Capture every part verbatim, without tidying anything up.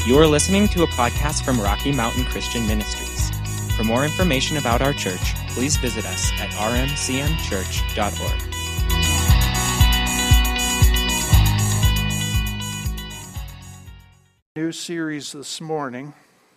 You are listening to a podcast from Rocky Mountain Christian Ministries. For more information about our church, please visit us at r m c m church dot org. New series this morning,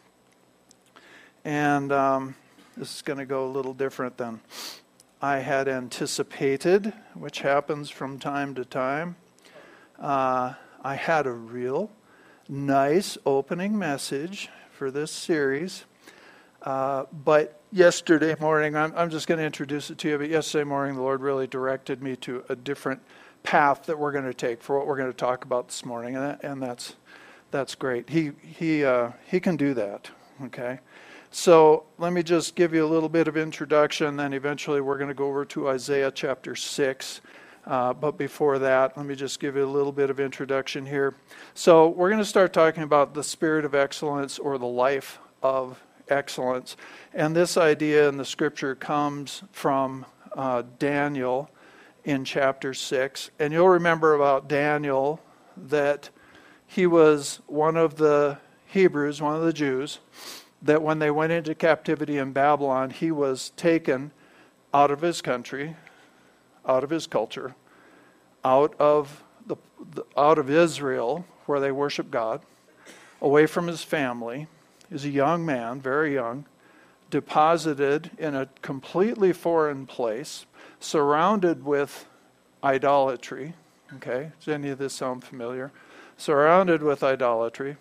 and um, this is going to go a little different than I had anticipated, which happens from time to time. Uh, I had a real nice opening message for this series, uh, but yesterday morning, I'm, I'm just going to introduce it to you, but yesterday morning the Lord really directed me to a different path that we're going to take for what we're going to talk about this morning, and, that, and that's that's great. He he uh, he can do that, okay? So let me just give you a little bit of introduction, then eventually we're going to go over to Isaiah chapter six. Uh, but before that, let me just give you a little bit of introduction here. So we're going to start talking about the spirit of excellence or the life of excellence. And this idea in the scripture comes from uh, Daniel in chapter six. And you'll remember about Daniel that he was one of the Hebrews, one of the Jews, that when they went into captivity in Babylon, he was taken out of his country, out of his culture, out of the, the out of Israel, where they worship God, away from his family. He was a young man, very young, deposited in a completely foreign place, surrounded with idolatry. Okay, does any of this sound familiar? Surrounded with idolatry.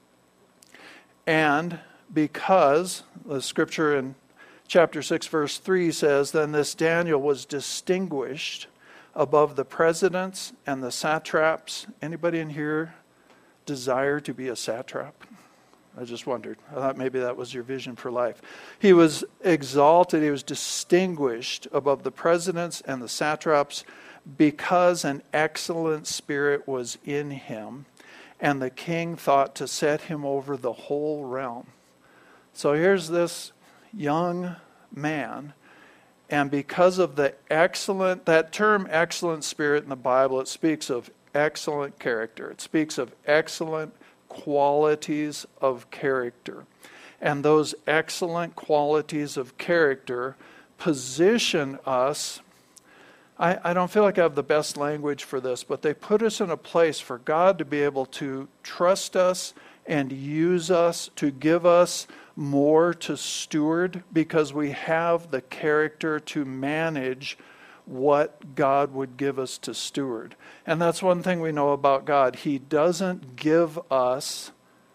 And because the scripture in chapter six, verse three says, then this Daniel was distinguished above the presidents and the satraps. Anybody in here desire to be a satrap? I just wondered. I thought maybe that was your vision for life. He was exalted, he was distinguished above the presidents and the satraps because an excellent spirit was in him, and the king thought to set him over the whole realm. So here's this young man, and because of the excellent, that term excellent spirit in the Bible, it speaks of excellent character. It speaks of excellent qualities of character. And those excellent qualities of character position us, I, I don't feel like I have the best language for this, but they put us in a place for God to be able to trust us and use us, to give us more to steward, because we have the character to manage what God would give us to steward. And that's one thing we know about God. He doesn't give us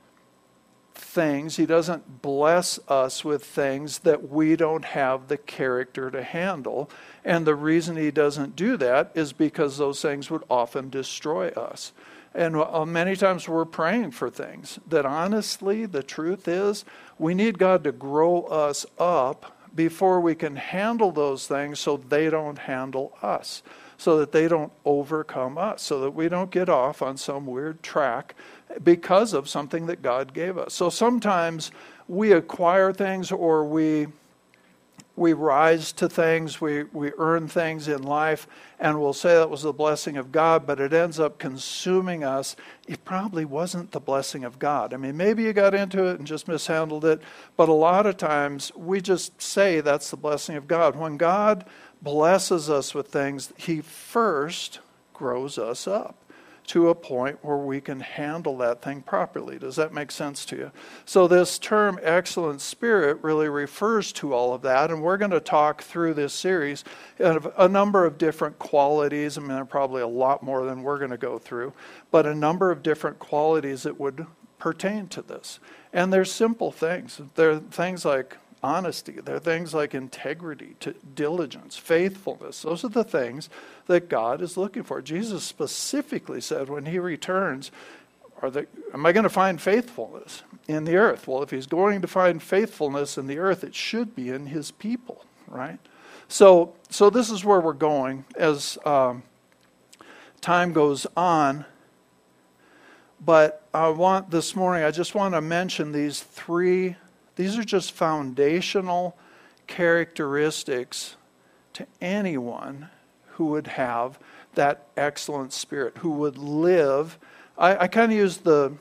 things, He doesn't bless us with things that we don't have the character to handle. And the reason He doesn't do that is because those things would often destroy us. And many times we're praying for things that honestly, the truth is, we need God to grow us up before we can handle those things so they don't handle us, so that they don't overcome us, so that we don't get off on some weird track because of something that God gave us. So sometimes we acquire things, or we we rise to things, we, we earn things in life, and we'll say that was the blessing of God, but it ends up consuming us. It probably wasn't the blessing of God. I mean, maybe you got into it and just mishandled it, but a lot of times we just say that's the blessing of God. When God blesses us with things, He first grows us up to a point where we can handle that thing properly. Does that make sense to you? So this term excellent spirit really refers to all of that, and we're going to talk through this series of a number of different qualities. I mean, there are probably a lot more than we're going to go through, but a number of different qualities that would pertain to this. And they're simple things. They're things like honesty. There are things like integrity, diligence, faithfulness. Those are the things that God is looking for. Jesus specifically said when He returns, are they, am I going to find faithfulness in the earth? Well, if He's going to find faithfulness in the earth, it should be in His people, right? So, so this is where we're going as um, time goes on. But I want this morning, I just want to mention these three. These are just foundational characteristics to anyone who would have that excellent spirit, who would live. I, I kind of use the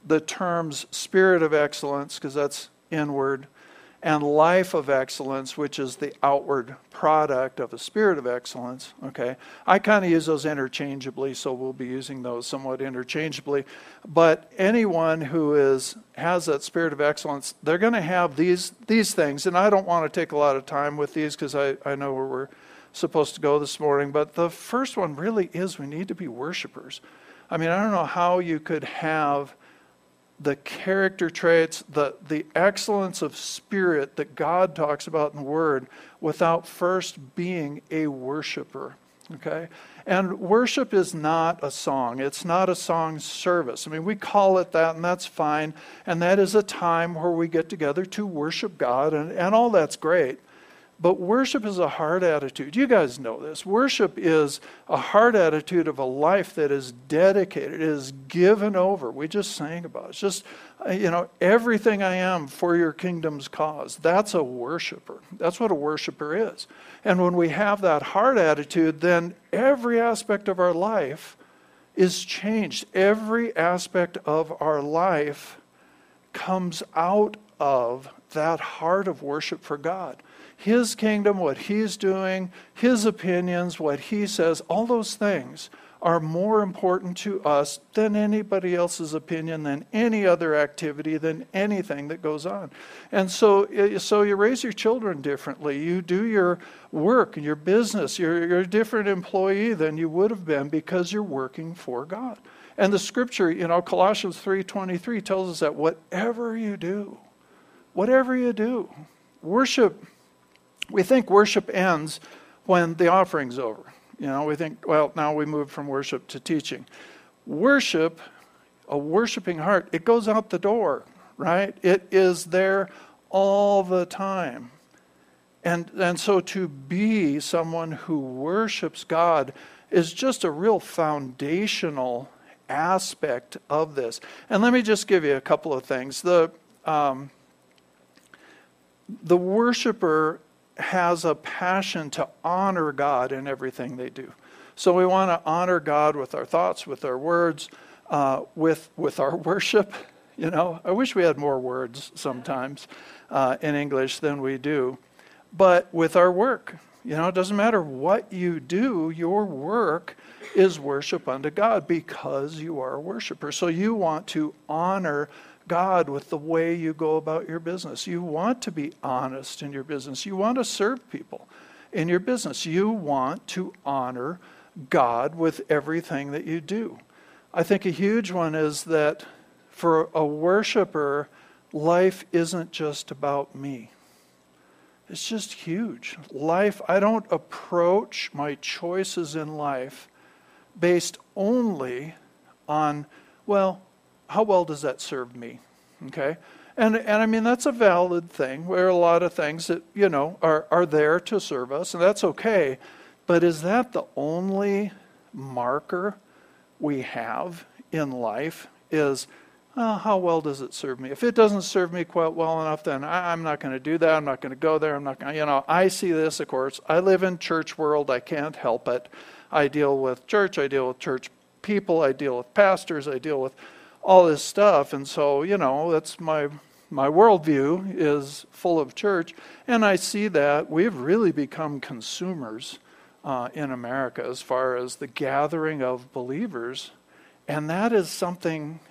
the terms spirit of excellence, because that's inward, and life of excellence, which is the outward product of a spirit of excellence. Okay, I kind of use those interchangeably, so we'll be using those somewhat interchangeably. But anyone who is has that spirit of excellence, they're going to have these these things. And I don't want to take a lot of time with these because I, I know where we're supposed to go this morning. But the first one really is we need to be worshipers. I mean, I don't know how you could have the character traits, the, the excellence of spirit that God talks about in the Word without first being a worshiper, okay? And worship is not a song. It's not a song service. I mean, we call it that, and that's fine. And that is a time where we get together to worship God, and, and all that's great. But worship is a heart attitude. You guys know this. Worship is a heart attitude of a life that is dedicated, is given over. We just sang about it. It's just, you know, everything I am for your kingdom's cause. That's a worshiper. That's what a worshiper is. And when we have that heart attitude, then every aspect of our life is changed. Every aspect of our life comes out of that heart of worship for God. His kingdom, what He's doing, His opinions, what He says, all those things are more important to us than anybody else's opinion, than any other activity, than anything that goes on. And so, so you raise your children differently. You do your work and your business. You're, you're a different employee than you would have been because you're working for God. And the scripture, you know, Colossians three twenty-three tells us that whatever you do, whatever you do, worship. We think worship ends when the offering's over. You know, we think, well, now we move from worship to teaching. Worship, a worshiping heart, it goes out the door, right? It is there all the time. And, and so to be someone who worships God is just a real foundational aspect of this. And let me just give you a couple of things. The, um, the worshiper has a passion to honor God in everything they do. So we want to honor God with our thoughts, with our words, uh, with with our worship. You know, I wish we had more words sometimes uh, in English than we do. But with our work, you know, it doesn't matter what you do, your work is worship unto God because you are a worshiper. So you want to honor God with the way you go about your business. You want to be honest in your business. You want to serve people in your business. You want to honor God with everything that you do. I think a huge one is that for a worshiper, life isn't just about me. It's just huge. Life, I don't approach my choices in life based only on, well, how well does that serve me? Okay? And and I mean, that's a valid thing. There are a lot of things that, you know, are, are there to serve us, and that's okay. But is that the only marker we have in life is, oh, how well does it serve me? If it doesn't serve me quite well enough, then I, I'm not going to do that. I'm not going to go there. I'm not going to, you know, I see this, of course. I live in church world. I can't help it. I deal with church. I deal with church people. I deal with pastors. I deal with all this stuff. And so, you know, that's my my worldview is full of church. And I see that we've really become consumers uh, in America as far as the gathering of believers. And that is something,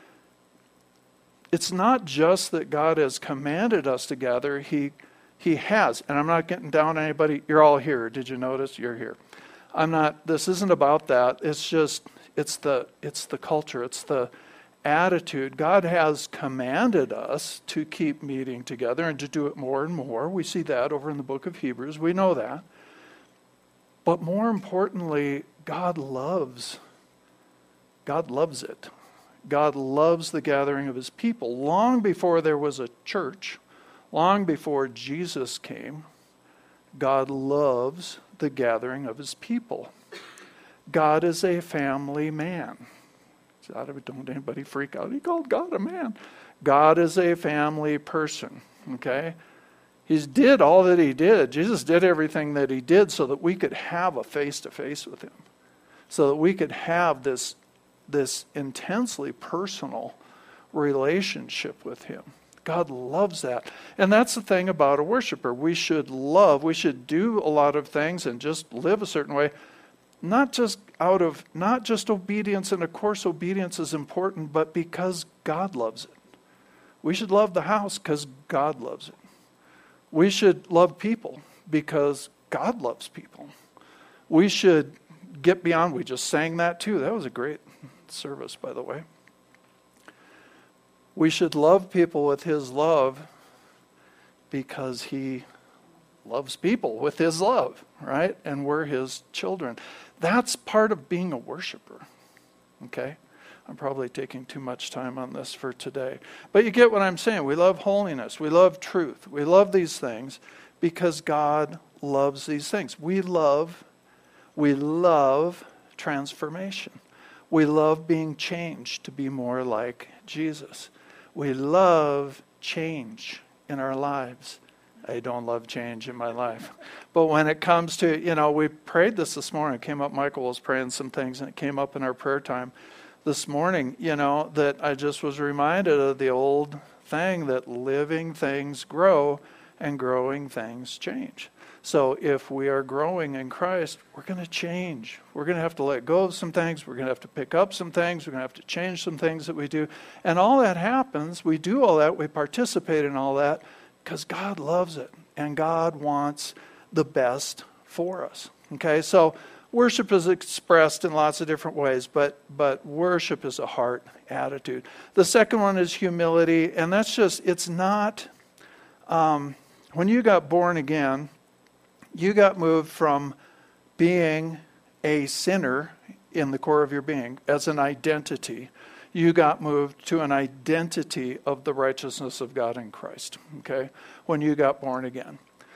it's not just that God has commanded us to gather, He He has. And I'm not getting down on anybody. You're all here. Did you notice? You're here. I'm not, this isn't about that. It's just, it's the it's the culture. It's the attitude. God has commanded us to keep meeting together and to do it more and more. We see that over in the book of Hebrews. We know that. But more importantly, God loves. God loves it. God loves the gathering of His people. Long before there was a church, long before Jesus came, God loves the gathering of His people. God is a family man. Don't anybody freak out. He called God a man. God is a family person. Okay? He did all that He did. Jesus did everything that He did so that we could have a face-to-face with Him. So that we could have this, this intensely personal relationship with him. God loves that. And that's the thing about a worshiper. We should love, we should do a lot of things and just live a certain way, not just out of, not just obedience, and of course obedience is important, but because God loves it. We should love the house because God loves it. We should love people because God loves people. We should get beyond, we just sang that too. That was a great service, by the way. We should love people with his love because he loves people with his love, right? And we're his children. That's part of being a worshiper, okay? I'm probably taking too much time on this for today. But you get what I'm saying. We love holiness. We love truth. We love these things because God loves these things. We love, we love transformation. We love being changed to be more like Jesus. We love change in our lives. I don't love change in my life. But when it comes to, you know, we prayed this this morning. It came up, Michael was praying some things, and it came up in our prayer time this morning, you know, that I just was reminded of the old thing that living things grow and growing things change. So if we are growing in Christ, we're going to change. We're going to have to let go of some things. We're going to have to pick up some things. We're going to have to change some things that we do. And all that happens, we do all that, we participate in all that because God loves it. And God wants the best for us. Okay, so worship is expressed in lots of different ways, but but worship is a heart attitude. The second one is humility, and that's just, it's not, um, when you got born again, you got moved from being a sinner in the core of your being as an identity. You got moved to an identity of the righteousness of God in Christ, okay, when you got born again.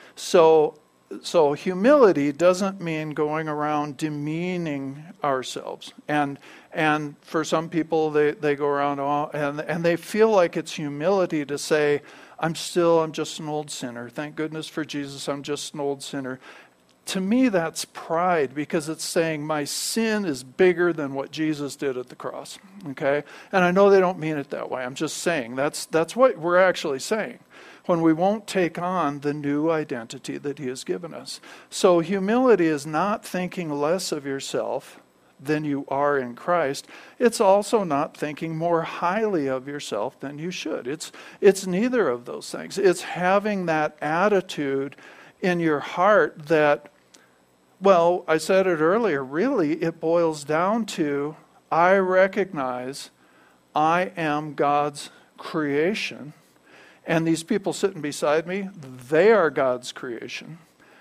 So So humility doesn't mean going around demeaning ourselves. And and for some people, they, they go around all, and, and they feel like it's humility to say, I'm still, I'm just an old sinner. Thank goodness for Jesus, I'm just an old sinner. To me, that's pride, because it's saying my sin is bigger than what Jesus did at the cross. Okay? And I know they don't mean it that way. I'm just saying that's that's what we're actually saying when we won't take on the new identity that he has given us. So humility is not thinking less of yourself than you are in Christ. It's also not thinking more highly of yourself than you should. It's it's neither of those things. It's having that attitude in your heart that, well, I said it earlier, really it boils down to, I recognize I am God's creation. And these people sitting beside me, they are God's creation.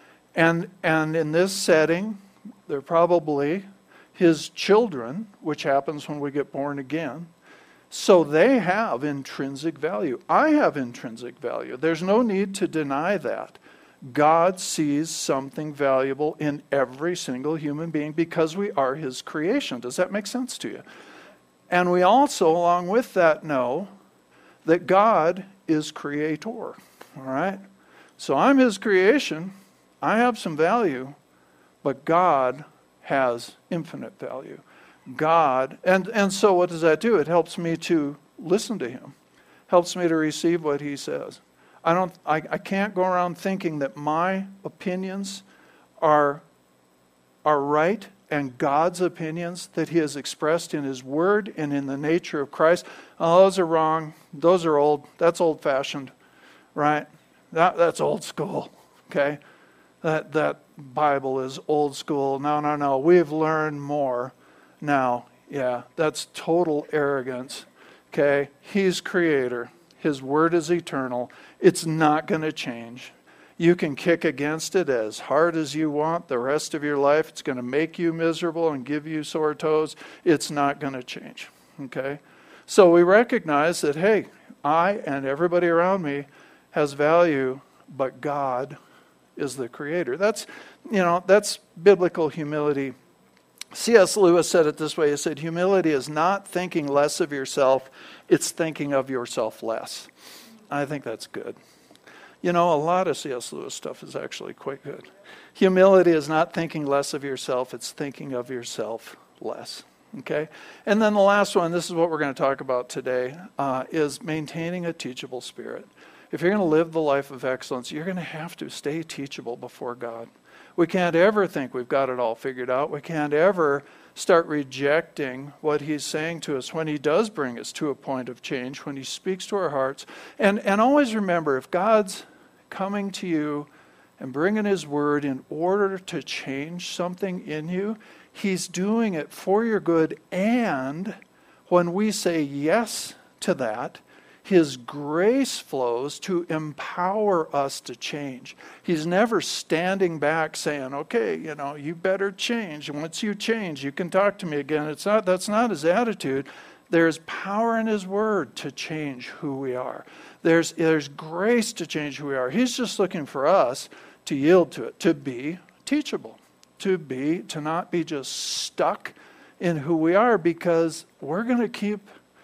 And and in this setting, they're probably his children, which happens when we get born again. So they have intrinsic value. I have intrinsic value. There's no need to deny that. God sees something valuable in every single human being because we are his creation. Does that make sense to you? And we also, along with that, know that God is creator, all right? So I'm his creation. I have some value, but God has infinite value. God, and, and so what does that do? It helps me to listen to him, helps me to receive what he says. I don't. I, I can't go around thinking that my opinions are, are right, and God's opinions that he has expressed in his word and in the nature of Christ, oh, those are wrong. Those are old. That's old-fashioned, right? That that's old school, okay? That that Bible is old school. No, no, no. We've learned more now. Yeah, that's total arrogance, okay? He's creator. His word is eternal. It's not going to change. You can kick against it as hard as you want the rest of your life. It's going to make you miserable and give you sore toes. It's not going to change, okay? So we recognize that, hey, I and everybody around me has value, but God is the creator. That's, you know, that's biblical humility. C S Lewis said it this way. He said, humility is not thinking less of yourself, it's thinking of yourself less. I think that's good. You know, a lot of C S Lewis stuff is actually quite good. Humility is not thinking less of yourself, it's thinking of yourself less. Okay? And then the last one, this is what we're going to talk about today, uh, is maintaining a teachable spirit. If you're going to live the life of excellence, you're going to have to stay teachable before God. We can't ever think we've got it all figured out. We can't ever start rejecting what he's saying to us when he does bring us to a point of change, when he speaks to our hearts. And, and always remember, if God's coming to you and bringing his word in order to change something in you, he's doing it for your good. And when we say yes to that, his grace flows to empower us to change. He's never standing back saying, okay, you know, you better change. And once you change, you can talk to me again. It's not, that's not his attitude. There's power in his word to change who we are. There's, there's grace to change who we are. He's just looking for us to yield to it, to be teachable, to be, to not be just stuck in who we are, because we're going to keep,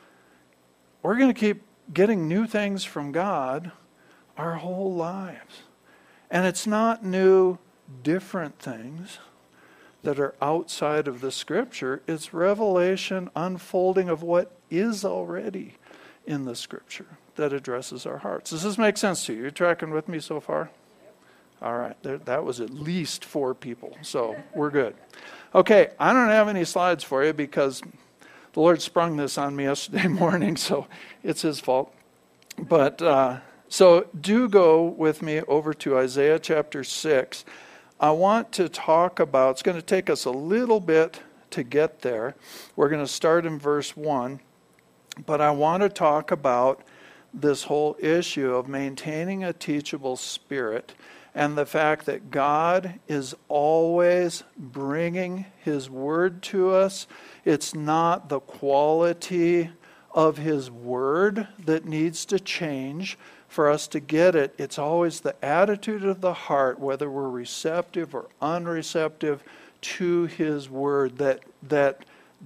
we're going to keep getting new things from God our whole lives. And it's not new, different things that are outside of the Scripture. It's revelation, unfolding of what is already in the Scripture that addresses our hearts. Does this make sense to you? You tracking with me so far? All right, there, that was at least four people, so we're good. Okay, I don't have any slides for you because the Lord sprung this on me yesterday morning, so it's his fault. But uh, so do go with me over to Isaiah chapter six. I want to talk about, it's going to take us a little bit to get there. We're going to start in verse one, but I want to talk about this whole issue of maintaining a teachable spirit and the fact that God is always bringing his word to us. It's not the quality of his word that needs to change for us to get it. It's always the attitude of the heart, whether we're receptive or unreceptive to his word, that that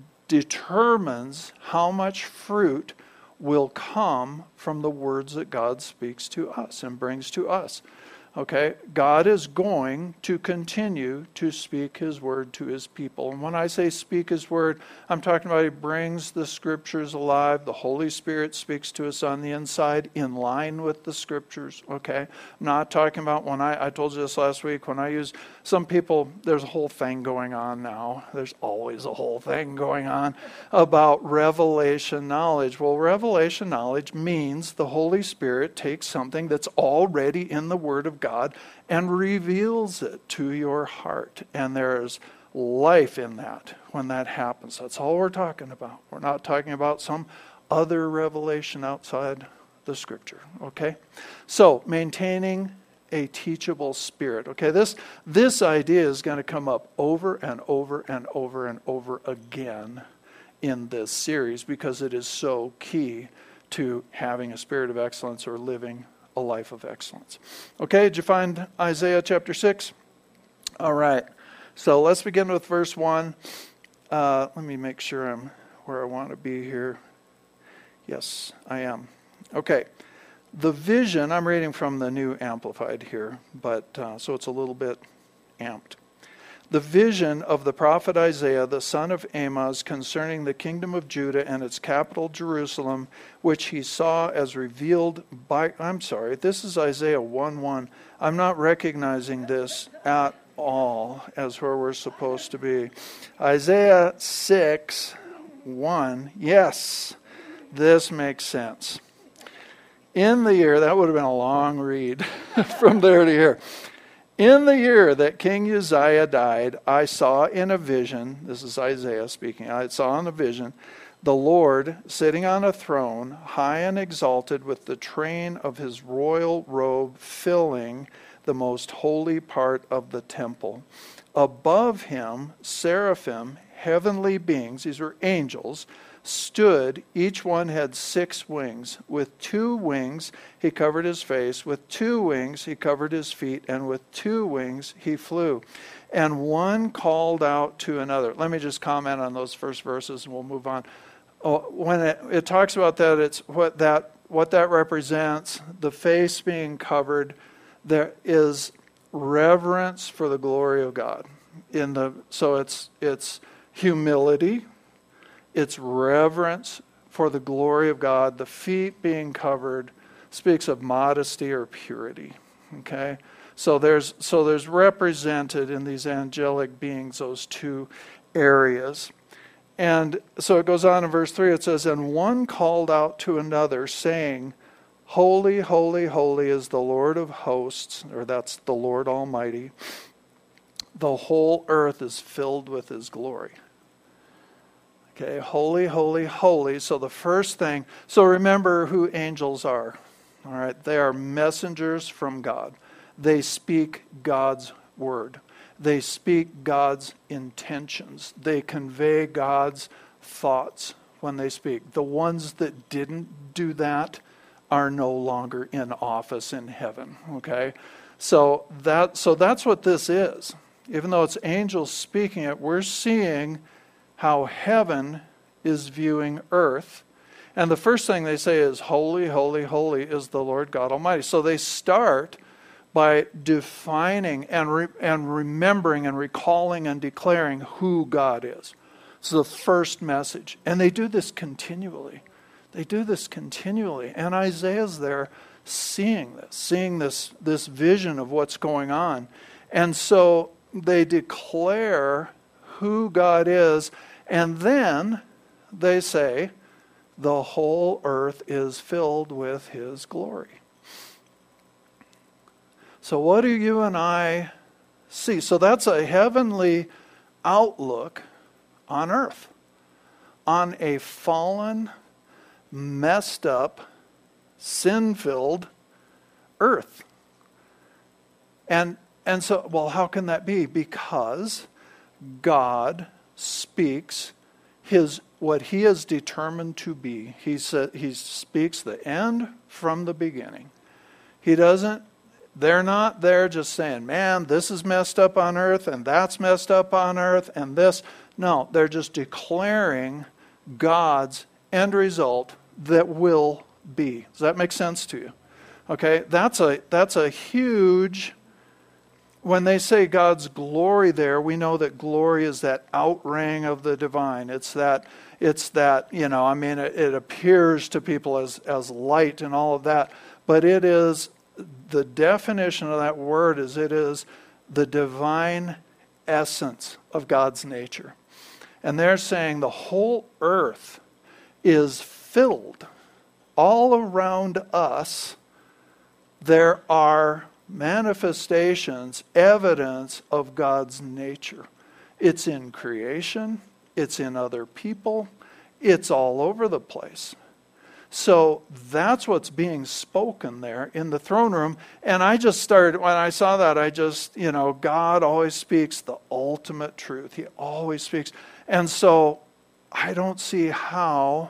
determines how much fruit will come from the words that God speaks to us and brings to us. Okay, God is going to continue to speak his word to his people. And when I say speak his word, I'm talking about he brings the scriptures alive. The Holy Spirit speaks to us on the inside in line with the scriptures. Okay, I'm not talking about when I, I told you this last week, when I use, some people, there's a whole thing going on now. There's always a whole thing going on about revelation knowledge. Well, revelation knowledge means the Holy Spirit takes something that's already in the word of God God and reveals it to your heart. And there's life in that when that happens. That's all we're talking about. We're not talking about some other revelation outside the scripture. Okay? So, maintaining a teachable spirit. Okay, this this idea is going to come up over and over and over and over again in this series because it is so key to having a spirit of excellence or living a life of excellence. Okay, did you find Isaiah chapter six? All right, so let's begin with verse one. Uh, let me make sure I'm where I want to be here. Yes, I am. Okay, the vision, I'm reading from the New Amplified here, but uh, so it's a little bit amped. The vision of the prophet Isaiah, the son of Amoz, concerning the kingdom of Judah and its capital Jerusalem, which he saw as revealed by, I'm sorry, this is Isaiah one one. I'm not recognizing this at all as where we're supposed to be. Isaiah six one, yes, this makes sense. In the year, that would have been a long read from there to here. In the year that King Uzziah died, I saw in a vision, this is Isaiah speaking, I saw in a vision, the Lord sitting on a throne, high and exalted, with the train of his royal robe filling the most holy part of the temple. Above him, seraphim, heavenly beings, these were angels, stood. Each one had six wings. With two wings he covered his face, with two wings he covered his feet, and with two wings he flew. And one called out to another. Let me just comment on those first verses and we'll move on. Oh, when it, it talks about that, it's what that what that represents, the face being covered, there is reverence for the glory of God. In the so it's it's humility. It's reverence for the glory of God. The feet being covered speaks of modesty or purity. Okay? So there's so there's represented in these angelic beings those two areas. And so it goes on in verse three, it says, and one called out to another, saying, Holy, holy, holy is the Lord of hosts, or that's the Lord Almighty. The whole earth is filled with his glory. Okay, holy, holy, holy. So the first thing, so remember who angels are. All right, they are messengers from God. They speak God's word. They speak God's intentions. They convey God's thoughts when they speak. The ones that didn't do that are no longer in office in heaven. Okay? So that so that's what this is. Even though it's angels speaking it, we're seeing how heaven is viewing earth. And the first thing they say is, Holy, holy, holy is the Lord God Almighty. So they start by defining and re- and remembering and recalling and declaring who God is. It's the first message. And they do this continually. They do this continually. And Isaiah's there seeing this, seeing this, this vision of what's going on. And so they declare who God is, and then they say, the whole earth is filled with his glory. So what do you and I see? So that's a heavenly outlook on earth, on a fallen, messed up, sin-filled earth. And and so, well, how can that be? Because God speaks his what he has determined to be. He said he speaks the end from the beginning. He doesn't, they're not there just saying, man, this is messed up on earth and that's messed up on earth and this. No, they're just declaring God's end result that will be. Does that make sense to you? Okay, that's a that's a huge, when they say God's glory there, we know that glory is that outraying of the divine. It's that, it's that, you know, I mean, it, it appears to people as, as light and all of that. But it is, the definition of that word is it is the divine essence of God's nature. And they're saying the whole earth is filled. All around us, there are manifestations, evidence of God's nature. It's in creation, it's in other people, it's all over the place. So that's what's being spoken there in the throne room. And I just started, when I saw that, I just, you know, God always speaks the ultimate truth. He always speaks. And so I don't see how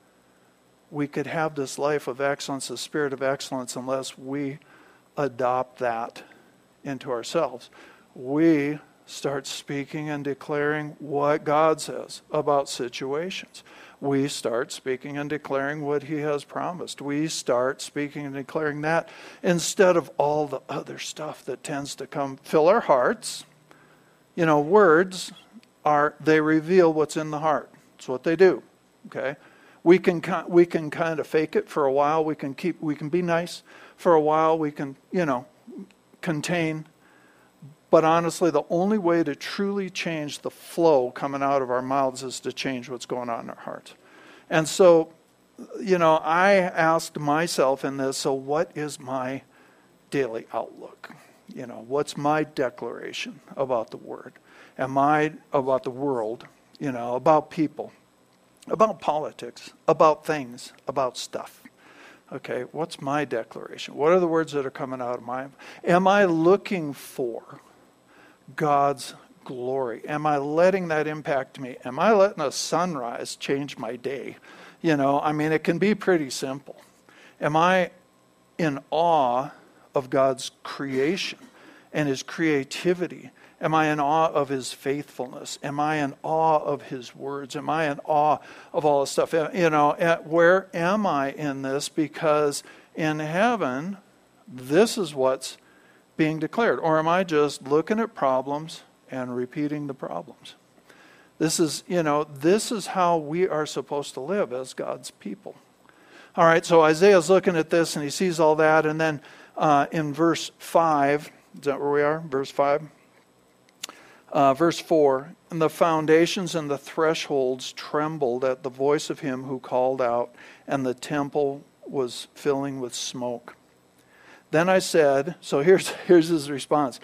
we could have this life of excellence, the spirit of excellence, unless we adopt that into ourselves. We start speaking and declaring what God says about situations. We start speaking and declaring what he has promised. We start speaking and declaring that instead of all the other stuff that tends to come fill our hearts. You know, words are, they reveal what's in the heart. It's what they do. Okay? We can we can kind of fake it for a while. We can keep we can be nice for a while. We can, you know, contain. But honestly, the only way to truly change the flow coming out of our mouths is to change what's going on in our hearts. And so, you know, I asked myself in this, so what is my daily outlook? You know, what's my declaration about the Word? Am I about the world, you know, about people, about politics, about things, about stuff? Okay, what's my declaration? What are the words that are coming out of my... Am I looking for God's glory? Am I letting that impact me? Am I letting a sunrise change my day? You know, I mean, it can be pretty simple. Am I in awe of God's creation and his creativity? Am I in awe of his faithfulness? Am I in awe of his words? Am I in awe of all this stuff? You know, where am I in this? Because in heaven, this is what's being declared. Or am I just looking at problems and repeating the problems? This is, you know, this is how we are supposed to live as God's people. All right, so Isaiah's looking at this and he sees all that. And then uh, in verse five, is that where we are? Verse five? Uh, verse four, and the foundations and the thresholds trembled at the voice of him who called out, and the temple was filling with smoke. Then I said, so here's, here's his response.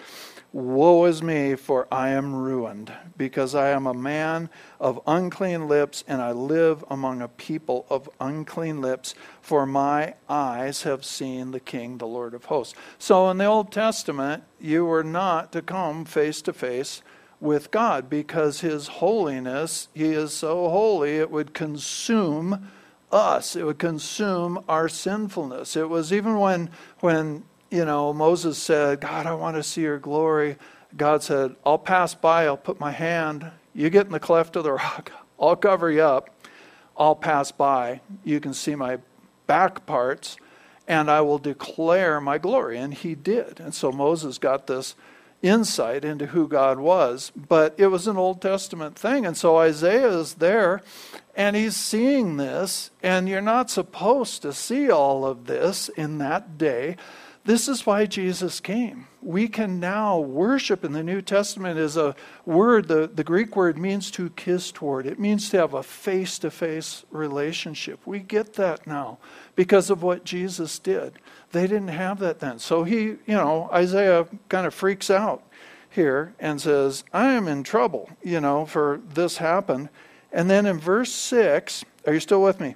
Woe is me, for I am ruined, because I am a man of unclean lips, and I live among a people of unclean lips, for my eyes have seen the King, the Lord of hosts. So in the Old Testament, you were not to come face to face with God, because his holiness, he is so holy, it would consume us. It would consume our sinfulness. It was even when, when you know, Moses said, God, I want to see your glory. God said, I'll pass by, I'll put my hand. You get in the cleft of the rock, I'll cover you up. I'll pass by. You can see my back parts, and I will declare my glory. And he did. And so Moses got this insight into who God was. But it was an Old Testament thing. And so Isaiah is there, and he's seeing this. And you're not supposed to see all of this in that day. This is why Jesus came. We can now worship. In the New Testament is a word, the, the Greek word means to kiss toward. It means to have a face-to-face relationship. We get that now because of what Jesus did. They didn't have that then. So he, you know, Isaiah kind of freaks out here and says, I am in trouble, you know, for this happened. And then in verse six, are you still with me?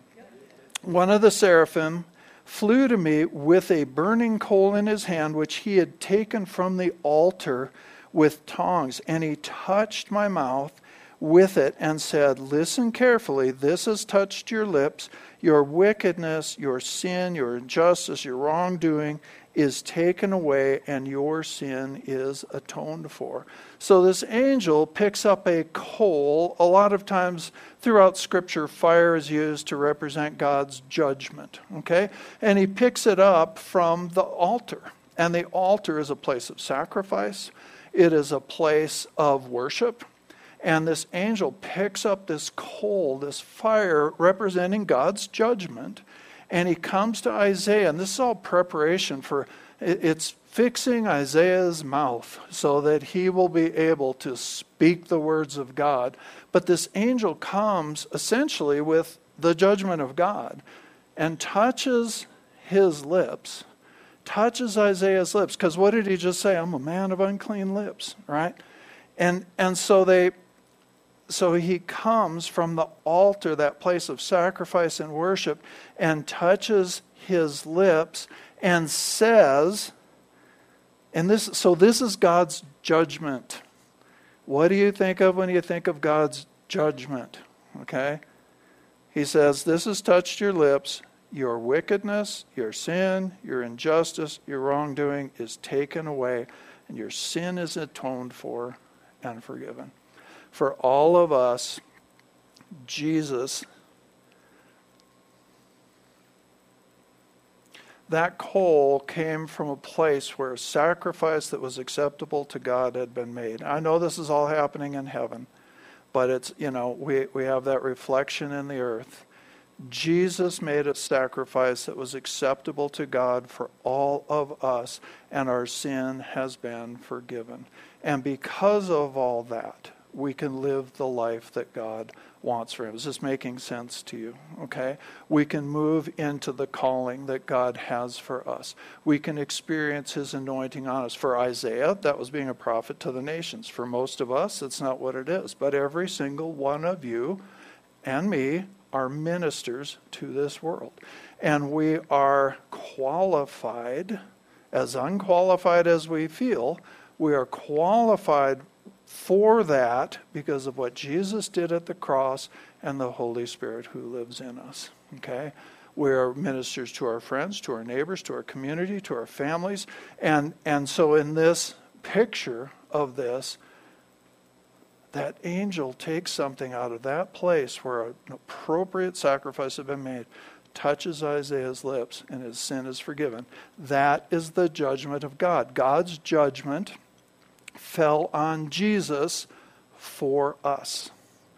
One of the seraphim flew to me with a burning coal in his hand, which he had taken from the altar with tongs. And he touched my mouth with it and said, listen carefully, this has touched your lips. Your wickedness, your sin, your injustice, your wrongdoing is taken away, and your sin is atoned for. So this angel picks up a coal. A lot of times throughout Scripture, fire is used to represent God's judgment. Okay? And he picks it up from the altar. And the altar is a place of sacrifice. It is a place of worship. And this angel picks up this coal, this fire representing God's judgment, and he comes to Isaiah. And this is all preparation for, it's fixing Isaiah's mouth so that he will be able to speak the words of God. But this angel comes essentially with the judgment of God and touches his lips, touches Isaiah's lips. Because what did he just say? I'm a man of unclean lips, right? And and so they... So he comes from the altar, that place of sacrifice and worship, and touches his lips and says, and this, so this is God's judgment. What do you think of when you think of God's judgment? Okay? He says, this has touched your lips. Your wickedness, your sin, your injustice, your wrongdoing is taken away, and your sin is atoned for and forgiven. For all of us, Jesus, that coal came from a place where a sacrifice that was acceptable to God had been made. I know this is all happening in heaven, but it's, you know, we, we have that reflection in the earth. Jesus made a sacrifice that was acceptable to God for all of us, and our sin has been forgiven. And because of all that, we can live the life that God wants for him. Is this making sense to you? Okay? We can move into the calling that God has for us. We can experience his anointing on us. For Isaiah, that was being a prophet to the nations. For most of us, it's not what it is. But every single one of you and me are ministers to this world. And we are qualified, as unqualified as we feel, we are qualified for that because of what Jesus did at the cross and the Holy Spirit who lives in us. Okay? We are ministers to our friends, to our neighbors, to our community, to our families. And, and so in this picture of this, that angel takes something out of that place where an appropriate sacrifice had been made, touches Isaiah's lips, and his sin is forgiven. That is the judgment of God. God's judgment fell on Jesus for us.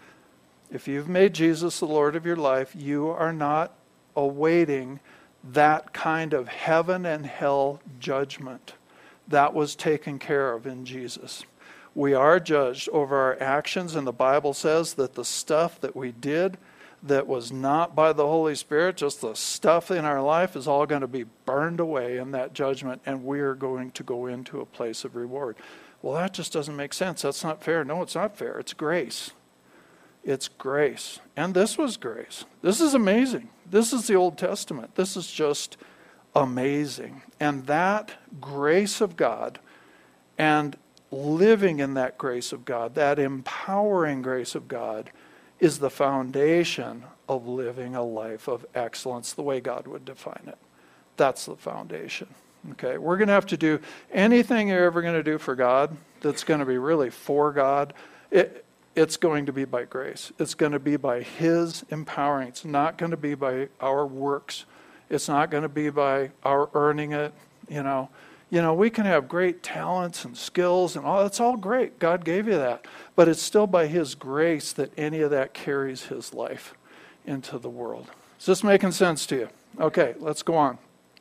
If you've made Jesus the Lord of your life, you are not awaiting that kind of heaven and hell judgment. That was taken care of in Jesus. We are judged over our actions, and the Bible says that the stuff that we did that was not by the Holy Spirit, just the stuff in our life, is all going to be burned away in that judgment, and we are going to go into a place of reward. Well, that just doesn't make sense. That's not fair. No, it's not fair. It's grace. It's grace. And this was grace. This is amazing. This is the Old Testament. This is just amazing. And that grace of God, and living in that grace of God, that empowering grace of God, is the foundation of living a life of excellence the way God would define it. That's the foundation. Okay, we're going to have to do anything you're ever going to do for God that's going to be really for God. It, It's going to be by grace. It's going to be by His empowering. It's not going to be by our works. It's not going to be by our earning it. You know, you know, we can have great talents and skills and all. That's all great. God gave you that. But it's still by His grace that any of that carries His life into the world. Is this making sense to you? Okay, let's go on.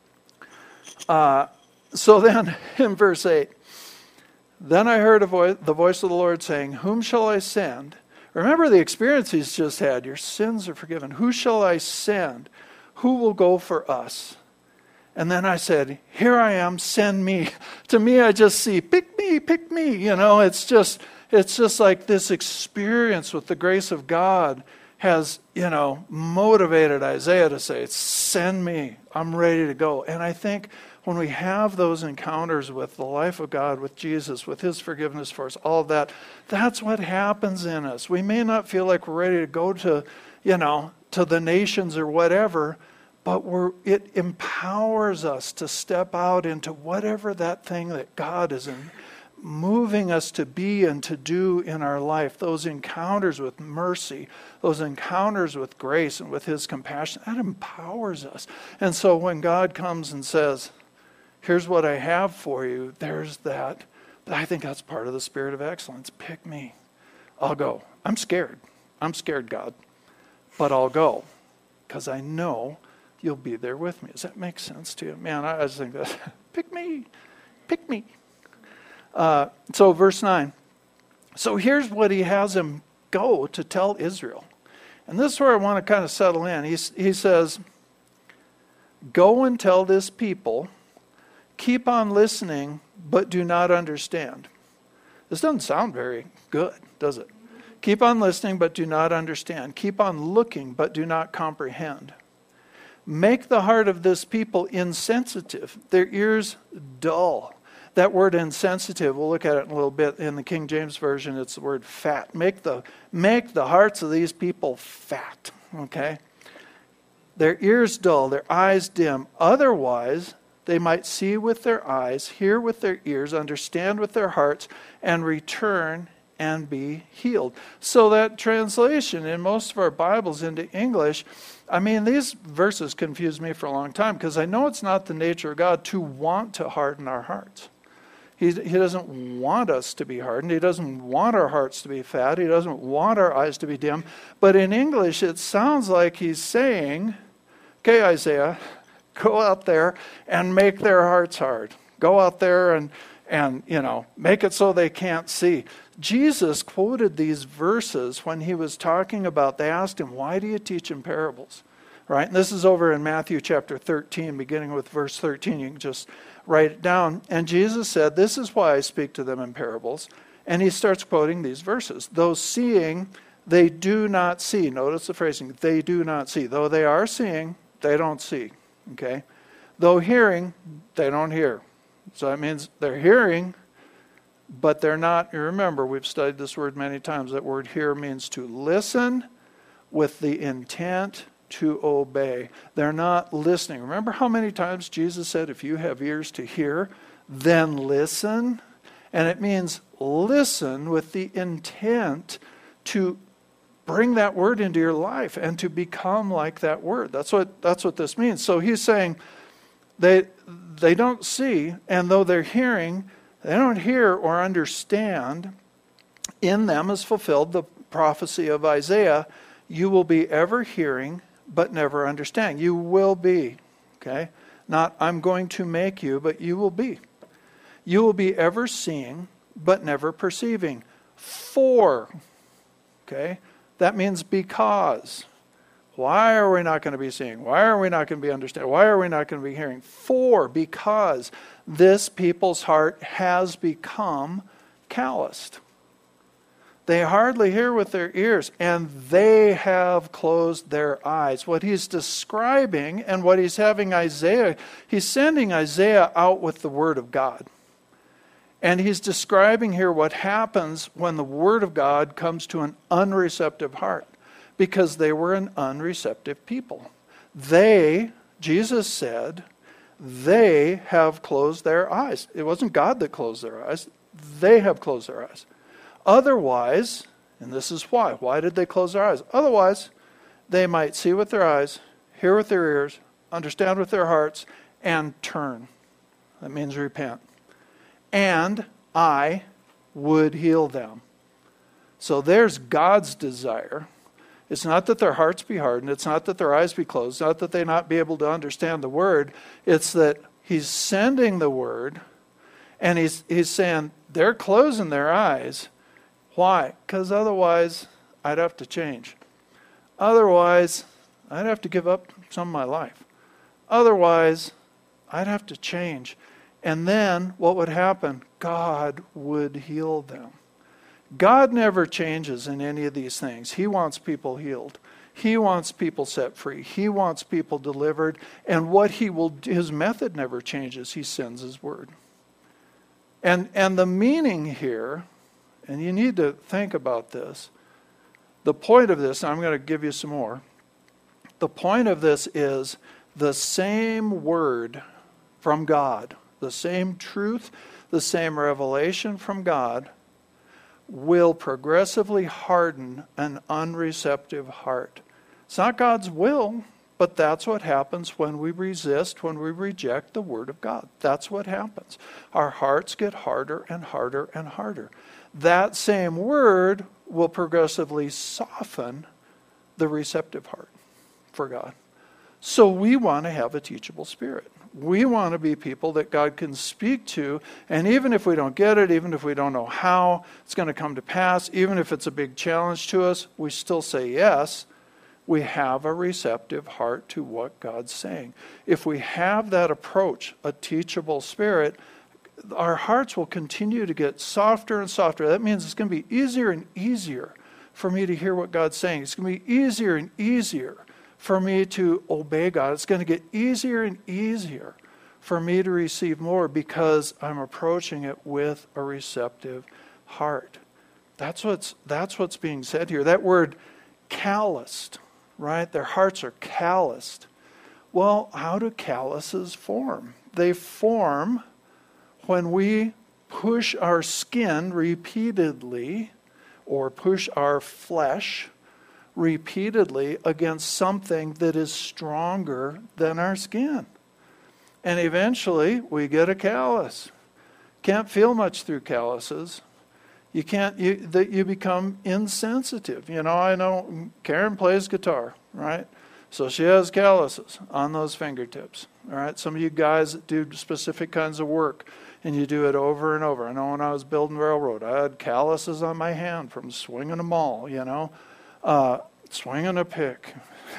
Uh, so then, in verse eight, then I heard a voice, the voice of the Lord saying, whom shall I send? Remember the experience he's just had. Your sins are forgiven. Who shall I send? Who will go for us? And then I said, here I am, send me. To me, I just see, pick me, pick me. You know, it's just, it's just like this experience with the grace of God has, you know, motivated Isaiah to say, send me. I'm ready to go. And I think when we have those encounters with the life of God, with Jesus, with His forgiveness for us, all of that, that's what happens in us. We may not feel like we're ready to go to, you know, to the nations or whatever, but we're, it empowers us to step out into whatever that thing that God is in, moving us to be and to do in our life. Those encounters with mercy, those encounters with grace and with His compassion, that empowers us. And so when God comes and says, here's what I have for you, there's that. I think that's part of the spirit of excellence. Pick me. I'll go. I'm scared. I'm scared, God. But I'll go because I know you'll be there with me. Does that make sense to you? Man, I just think that, pick me. Pick me. Uh, so verse nine. So here's what He has him go to tell Israel. And this is where I want to kind of settle in. He, he says, go and tell this people, keep on listening, but do not understand. This doesn't sound very good, does it? Keep on listening, but do not understand. Keep on looking, but do not comprehend. Make the heart of this people insensitive, their ears dull. That word insensitive, we'll look at it in a little bit. In the King James Version, it's the word fat. Make the, make the hearts of these people fat, okay? Their ears dull, their eyes dim. Otherwise, they might see with their eyes, hear with their ears, understand with their hearts, and return and be healed. So that translation in most of our Bibles into English, I mean, these verses confused me for a long time because I know it's not the nature of God to want to harden our hearts. He, he doesn't want us to be hardened. He doesn't want our hearts to be fat. He doesn't want our eyes to be dim. But in English, it sounds like He's saying, okay, Isaiah, go out there and make their hearts hard. Go out there and, and, you know, make it so they can't see. Jesus quoted these verses when He was talking about, they asked Him, why do you teach in parables? Right? And this is over in Matthew chapter thirteen, beginning with verse thirteen. You can just write it down. And Jesus said, this is why I speak to them in parables. And He starts quoting these verses. Those seeing, they do not see. Notice the phrasing, they do not see. Though they are seeing, they don't see. Okay? Though hearing, they don't hear. So that means they're hearing, but they're not. You remember, we've studied this word many times. That word hear means to listen with the intent to obey. They're not listening. Remember how many times Jesus said, if you have ears to hear, then listen? And it means listen with the intent to bring that word into your life and to become like that word. That's what that's what this means. So He's saying they they don't see, and though they're hearing, they don't hear or understand. In them is fulfilled the prophecy of Isaiah, you will be ever hearing but never understanding. You will be, okay? Not I'm going to make you, but you will be. You will be ever seeing but never perceiving. For, okay? That means because. Why are we not going to be seeing? Why are we not going to be understanding? Why are we not going to be hearing? For, because this people's heart has become calloused. They hardly hear with their ears, and they have closed their eyes. What he's describing and what he's having Isaiah, he's sending Isaiah out with the Word of God. And he's describing here what happens when the Word of God comes to an unreceptive heart. Because they were an unreceptive people. They, Jesus said, they have closed their eyes. It wasn't God that closed their eyes. They have closed their eyes. Otherwise, and this is why. Why did they close their eyes? Otherwise, they might see with their eyes, hear with their ears, understand with their hearts, and turn. That means repent. And I would heal them. So there's God's desire. It's not that their hearts be hardened. It's not that their eyes be closed. It's not that they not be able to understand the Word. It's that he's sending the Word, and he's, he's saying they're closing their eyes. Why? Because otherwise I'd have to change. Otherwise, I'd have to give up some of my life. Otherwise, I'd have to change. And then what would happen? God would heal them. God never changes in any of these things. He wants people healed. He wants people set free. He wants people delivered. And what he will do, his method never changes. He sends his word. And, and the meaning here, and you need to think about this, the point of this, I'm going to give you some more. The point of this is the same word from God, the same truth, the same revelation from God will progressively harden an unreceptive heart. It's not God's will, but that's what happens when we resist, when we reject the Word of God. That's what happens. Our hearts get harder and harder and harder. That same Word will progressively soften the receptive heart for God. So we want to have a teachable spirit. We want to be people that God can speak to, and even if we don't get it, even if we don't know how it's going to come to pass, even if it's a big challenge to us, we still say yes. We have a receptive heart to what God's saying. If we have that approach, a teachable spirit, our hearts will continue to get softer and softer. That means it's going to be easier and easier for me to hear what God's saying. It's going to be easier and easier for me to obey God. It's going to get easier and easier for me to receive more because I'm approaching it with a receptive heart. That's what's that's what's being said here. That word calloused, right? Their hearts are calloused. Well, how do calluses form? They form when we push our skin repeatedly or push our flesh repeatedly against something that is stronger than our skin. And eventually we get a callus. Can't feel much through calluses. You can't, you, that you become insensitive. You know, I know Karen plays guitar, right? So she has calluses on those fingertips. All right. Some of you guys that do specific kinds of work and you do it over and over. I know when I was building railroad, I had calluses on my hand from swinging a maul, you know. Uh, swinging a pick.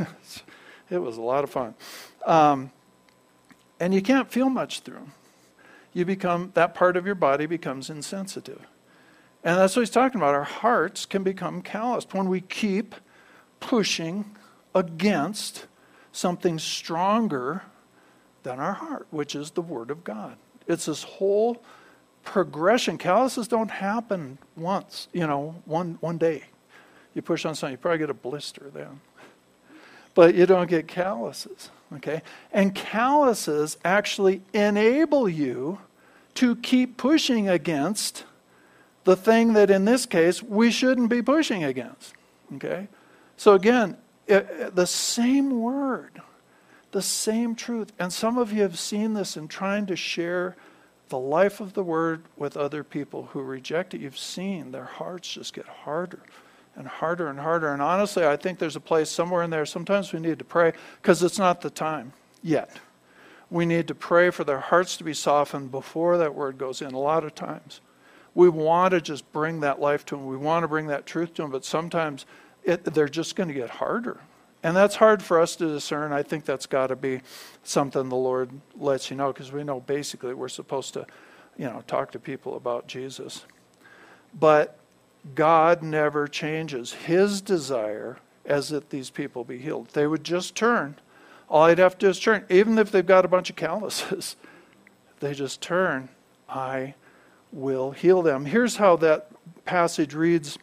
It was a lot of fun. Um, and you can't feel much through them. You become, that part of your body becomes insensitive. And that's what he's talking about. Our hearts can become calloused when we keep pushing against something stronger than our heart, which is the Word of God. It's this whole progression. Calluses don't happen once, you know, one one day. You push on something, you probably get a blister then. But you don't get calluses, okay? And calluses actually enable you to keep pushing against the thing that in this case we shouldn't be pushing against, okay? So again, it, the same word, the same truth. And some of you have seen this in trying to share the life of the Word with other people who reject it. You've seen their hearts just get harder and harder and harder. And honestly, I think there's a place somewhere in there. Sometimes we need to pray because it's not the time yet. We need to pray for their hearts to be softened before that word goes in. A lot of times we want to just bring that life to them. We want to bring that truth to them, but sometimes it, they're just going to get harder. And that's hard for us to discern. I think that's got to be something the Lord lets you know, because we know basically we're supposed to, you know, talk to people about Jesus. But God never changes. His desire is that these people be healed. They would just turn. All I'd have to do is turn. Even if they've got a bunch of calluses, they just turn. I will heal them. Here's how that passage reads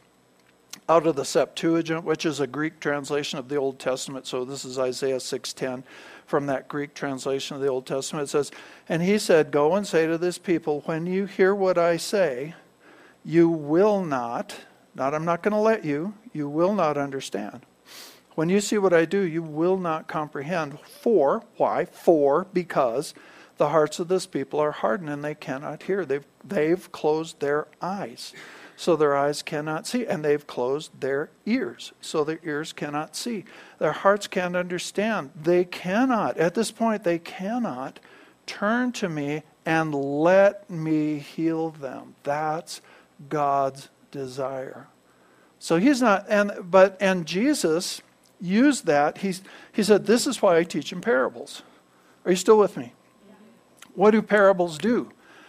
out of the Septuagint, which is a Greek translation of the Old Testament. So this is Isaiah six ten from that Greek translation of the Old Testament. It says, "And he said, go and say to this people, when you hear what I say, you will not," not I'm not going to let you, you will not understand. When you see what I do, you will not comprehend. For, why? For, because the hearts of this people are hardened and they cannot hear. They've, they've closed their eyes, so their eyes cannot see. And they've closed their ears, so their ears cannot see. Their hearts can't understand. They cannot, at this point, they cannot turn to me and let me heal them. That's God's desire. So he's not, and but and Jesus used that. He's, he said, this is why I teach in parables. Are you still with me? Yeah. What do parables do?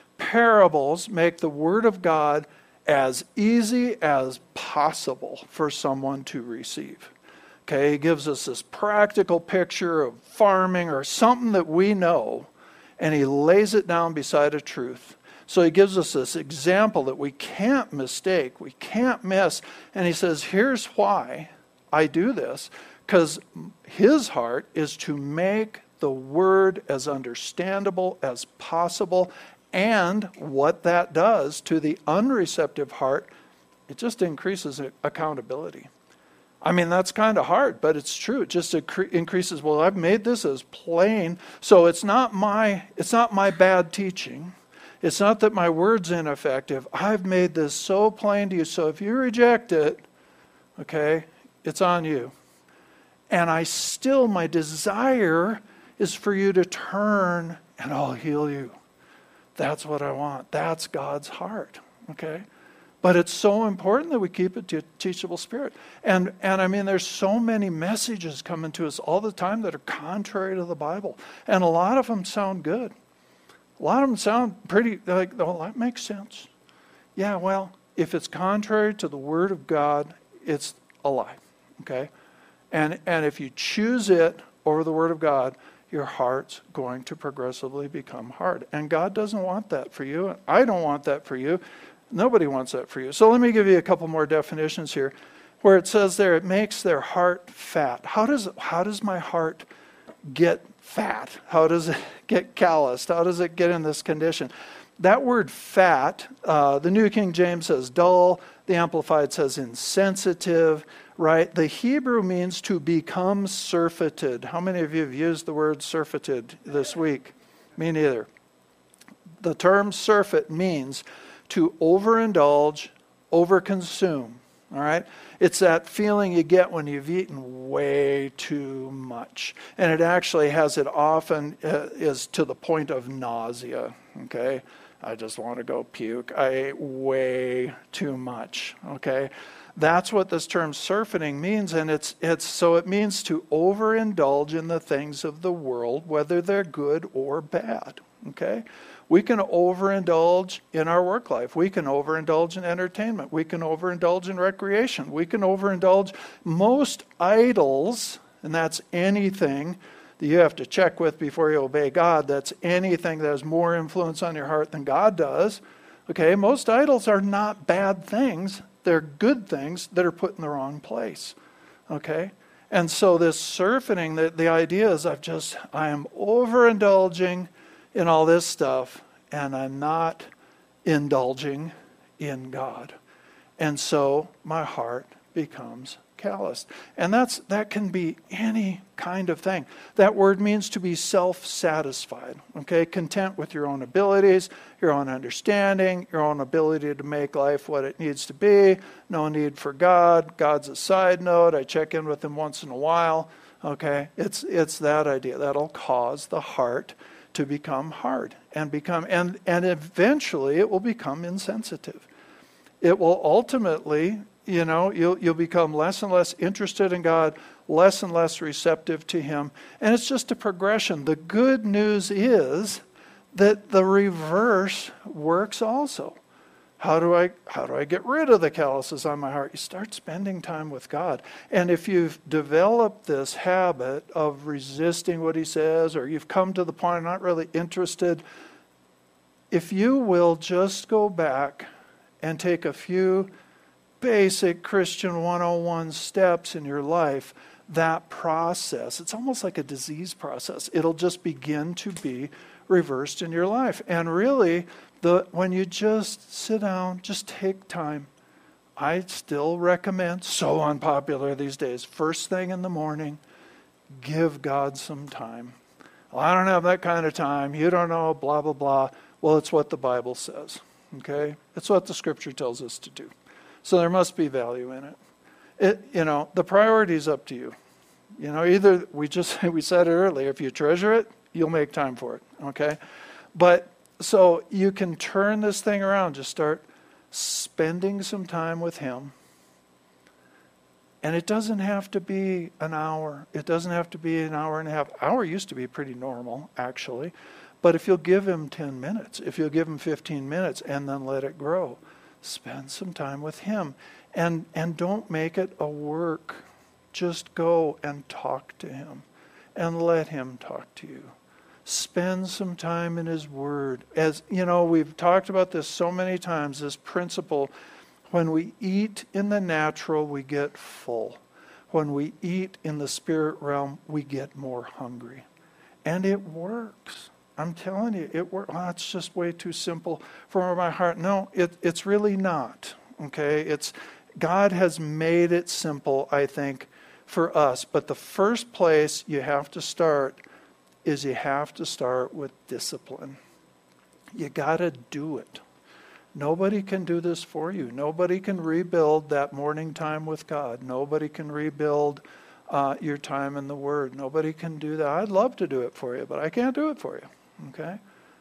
Parables make the Word of God as easy as possible for someone to receive. Okay, he gives us this practical picture of farming or something that we know, and he lays it down beside a truth. So he gives us this example that we can't mistake, we can't miss, and he says, here's why I do this, because his heart is to make the word as understandable as possible, and what that does to the unreceptive heart, it just increases accountability. I mean, that's kind of hard, but it's true. It just incre- increases, well, I've made this as plain, so it's not my it's not my bad teaching. It's not that my word's ineffective. I've made this so plain to you, so if you reject it, okay, it's on you. And I still, my desire is for you to turn and I'll heal you. That's what I want. That's God's heart, okay? But it's so important that we keep it to a teachable spirit. And, and I mean, there's so many messages coming to us all the time that are contrary to the Bible. And a lot of them sound good. A lot of them sound pretty, like, oh, that makes sense. Yeah, well, if it's contrary to the Word of God, it's a lie, okay? And and if you choose it over the Word of God, your heart's going to progressively become hard. And God doesn't want that for you. I don't want that for you. Nobody wants that for you. So let me give you a couple more definitions here. Where it says there, it makes their heart fat. How does how does my heart get fat? How does it get calloused? How does it get in this condition? That word fat, uh, the New King James says dull. The Amplified says insensitive, right? The Hebrew means to become surfeited. How many of you have used the word surfeited this week? Me neither. The term surfeit means to overindulge, overconsume, all right? It's that feeling you get when you've eaten way too much. And it actually has it often uh, is to the point of nausea, okay? I just want to go puke. I ate way too much, okay? That's what this term surfeiting means, and it's it's so it means to overindulge in the things of the world, whether they're good or bad, okay? We can overindulge in our work life. We can overindulge in entertainment. We can overindulge in recreation. We can overindulge most idols, and that's anything that you have to check with before you obey God. That's anything that has more influence on your heart than God does. Okay, most idols are not bad things. They're good things that are put in the wrong place. Okay? And so this surfeiting, the, the idea is I've just, I am overindulging in all this stuff, and I'm not indulging in God. And so my heart becomes calloused. And that's that can be any kind of thing. That word means to be self-satisfied, okay? Content with your own abilities, your own understanding, your own ability to make life what it needs to be. No need for God. God's a side note. I check in with him once in a while, okay? It's it's that idea. That'll cause the heart to become hard and become and and eventually it will become insensitive. It will ultimately, you know, you'll you'll become less and less interested in God, less and less receptive to him, and it's just a progression. The good news is that the reverse works also. How do I how do I get rid of the calluses on my heart? You start spending time with God. And if you've developed this habit of resisting what he says, or you've come to the point of not really interested, if you will just go back and take a few basic Christian one oh one steps in your life, that process, it's almost like a disease process. It'll just begin to be reversed in your life. And really, the when you just sit down, just take time. I still recommend, so unpopular these days, first thing in the morning, give God some time. Well, I don't have that kind of time. You don't know, blah, blah, blah. Well, it's what the Bible says, okay? It's what the Scripture tells us to do. So there must be value in it. It, you know, the priority is up to you. You know, either we just, we said it earlier, if you treasure it, you'll make time for it, okay? But so you can turn this thing around. Just start spending some time with him. And it doesn't have to be an hour. It doesn't have to be an hour and a half. Hour used to be pretty normal, actually. But if you'll give him ten minutes, if you'll give him fifteen minutes and then let it grow, spend some time with him. And, and don't make it a work. Just go and talk to him and let him talk to you. Spend some time in his word. As you know, we've talked about this so many times, this principle. When we eat in the natural, we get full. When we eat in the spirit realm, we get more hungry. And it works. I'm telling you, it works. Oh, it's just way too simple for my heart. No, it, it's really not. Okay? It's God has made it simple, I think, for us. But the first place you have to start is you have to start with discipline. You got to do it. Nobody can do this for you. Nobody can rebuild that morning time with God. Nobody can rebuild uh, your time in the Word. Nobody can do that. I'd love to do it for you, but I can't do it for you. Okay?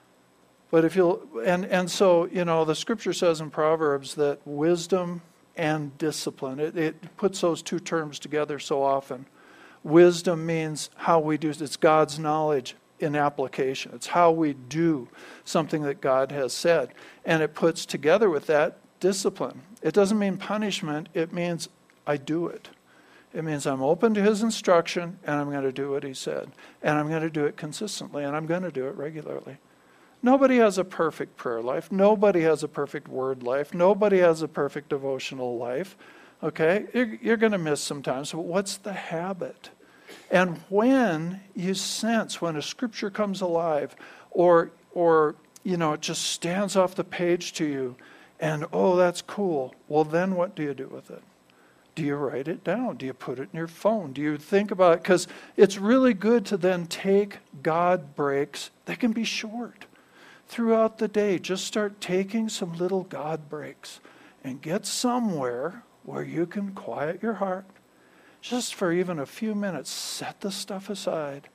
But if you'll, and, and so, you know, the Scripture says in Proverbs that wisdom and discipline, it, it puts those two terms together so often. Wisdom means how we do, it's God's knowledge in application. It's how we do something that God has said. And it puts together with that discipline. It doesn't mean punishment. It means I do it. It means I'm open to his instruction and I'm going to do what he said. And I'm going to do it consistently and I'm going to do it regularly. Nobody has a perfect prayer life. Nobody has a perfect word life. Nobody has a perfect devotional life. Okay? You're, you're going to miss sometimes. But what's the habit? And when you sense, when a scripture comes alive, or, or you know, it just stands off the page to you, and, oh, that's cool, well, then what do you do with it? Do you write it down? Do you put it in your phone? Do you think about it? Because it's really good to then take God breaks. They can be short. Throughout the day, just start taking some little God breaks and get somewhere where you can quiet your heart. Just for even a few minutes, set the stuff aside.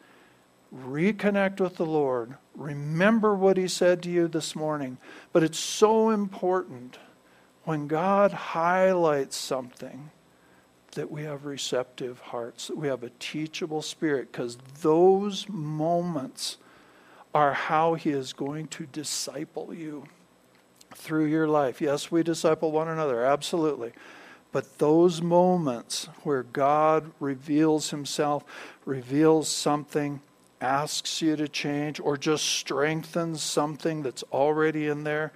Reconnect with the Lord. Remember what he said to you this morning. But it's so important when God highlights something that we have receptive hearts, that we have a teachable spirit, because those moments are how he is going to disciple you through your life. Yes, we disciple one another, absolutely. But those moments where God reveals himself, reveals something, asks you to change, or just strengthens something that's already in there,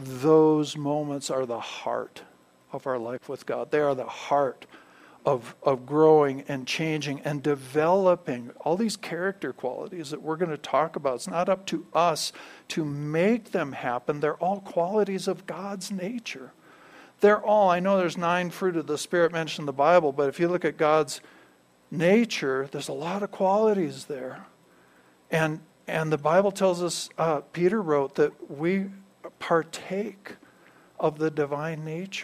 those moments are the heart of our life with God. They are the heart of, of growing and changing and developing all these character qualities that we're going to talk about. It's not up to us to make them happen. They're all qualities of God's nature. they're all, I know there's nine fruit of the Spirit mentioned in the Bible, but if you look at God's nature, there's a lot of qualities there. And and the Bible tells us, uh, Peter wrote, that we partake of the divine nature.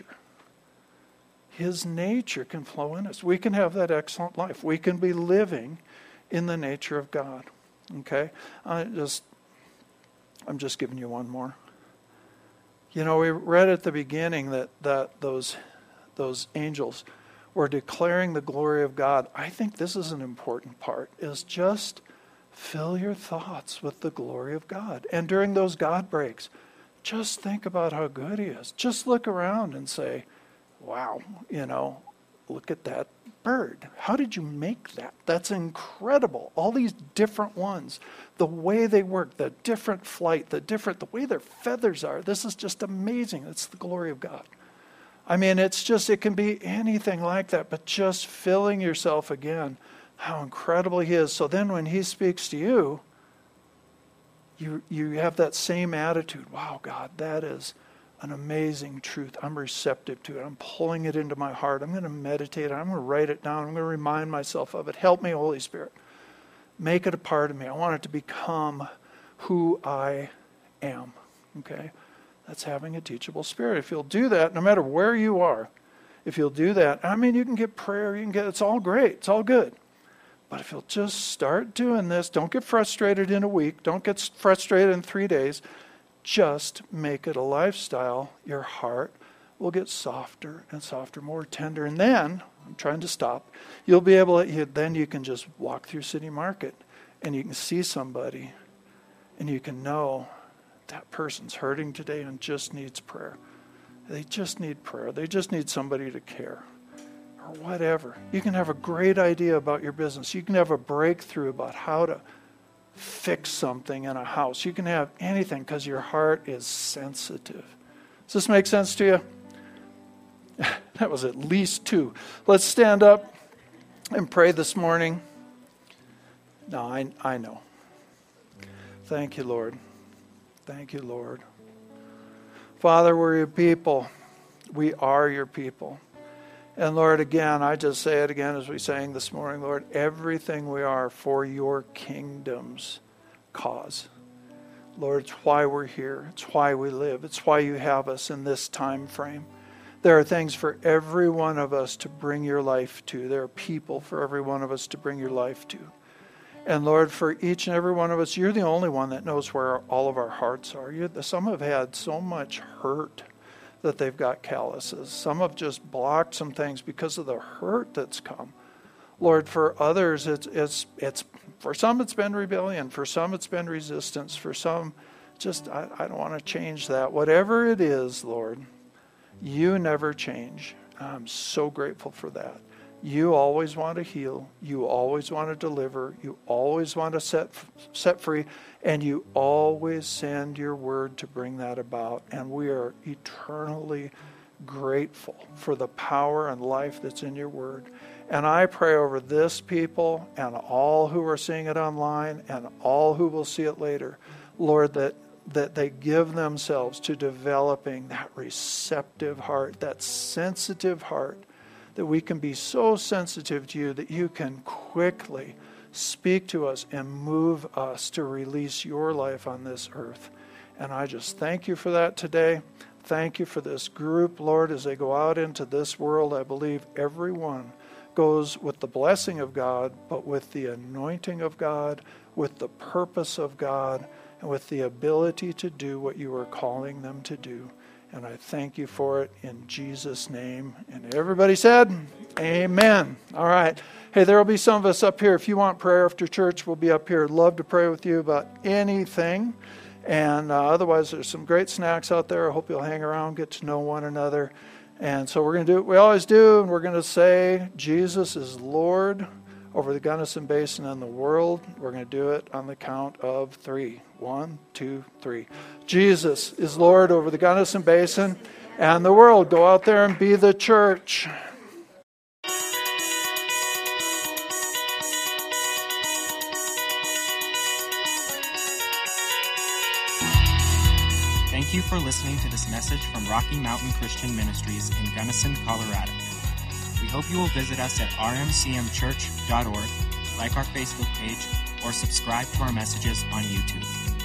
His nature can flow in us. We can have that excellent life. We can be living in the nature of God. Okay? I just, I'm just giving you one more. You know, we read at the beginning that, that those, those angels were declaring the glory of God. I think this is an important part, is just fill your thoughts with the glory of God. And during those God breaks, just think about how good He is. Just look around and say, wow, you know, look at that bird. How did you make that? That's incredible. All these different ones, the way they work, the different flight, the different, the way their feathers are. This is just amazing. It's the glory of God. I mean, it's just, it can be anything like that, but just filling yourself again, how incredible He is. So then when He speaks to you, you you have that same attitude. Wow, God, that is an amazing truth. I'm receptive to it. I'm pulling it into my heart. I'm going to meditate. I'm going to write it down. I'm going to remind myself of it. Help me, Holy Spirit. Make it a part of me. I want it to become who I am. Okay? That's having a teachable spirit. If you'll do that, no matter where you are, if you'll do that, I mean, you can get prayer. You can get, it's all great. It's all good. But if you'll just start doing this, don't get frustrated in a week. Don't get frustrated in three days. Just make it a lifestyle. Your heart will get softer and softer, more tender. And then, I'm trying to stop, you'll be able to, you, then you can just walk through City Market and you can see somebody and you can know that person's hurting today and just needs prayer. They just need prayer. They just need somebody to care. Or whatever. You can have a great idea about your business. You can have a breakthrough about how to fix something in a house. You can have anything because your heart is sensitive. Does this make sense to you? That was at least two. Let's stand up and pray this morning. No, I, I know. Thank you, Lord. Thank you, Lord. Father, we're your people. We are your people. And Lord, again, I just say it again as we sang this morning, Lord, everything we are for your kingdom's cause. Lord, it's why we're here. It's why we live. It's why you have us in this time frame. There are things for every one of us to bring your life to. There are people for every one of us to bring your life to. And Lord, for each and every one of us, you're the only one that knows where all of our hearts are. You're the, some have had so much hurt that they've got calluses. Some have just blocked some things because of the hurt that's come. Lord, for others, it's it's it's for some it's been rebellion. For some it's been resistance. For some, just I, I don't want to change that. Whatever it is, Lord, you never change. I'm so grateful for that. You always want to heal. You always want to deliver. You always want to set set free. And you always send your word to bring that about. And we are eternally grateful for the power and life that's in your word. And I pray over this people and all who are seeing it online and all who will see it later, Lord, that, that they give themselves to developing that receptive heart, that sensitive heart, that we can be so sensitive to you that you can quickly speak to us and move us to release your life on this earth. And I just thank you for that today. Thank you for this group, Lord, as they go out into this world. I believe everyone goes with the blessing of God, but with the anointing of God, with the purpose of God, and with the ability to do what you are calling them to do. And I thank you for it in Jesus' name. And everybody said, amen. All right. Hey, there will be some of us up here. If you want prayer after church, we'll be up here. Love to pray with you about anything. And uh, otherwise, there's some great snacks out there. I hope you'll hang around, get to know one another. And so we're going to do what we always do, and we're going to say Jesus is Lord over the Gunnison Basin and the world. We're going to do it on the count of three. One, two, three. Jesus is Lord over the Gunnison Basin and the world. Go out there and be the church. Thank Thank you for listening to this message from Rocky Mountain Christian Ministries in Gunnison, Colorado. We hope you will visit us at r m c m church dot org, like our Facebook page, or subscribe to our messages on YouTube.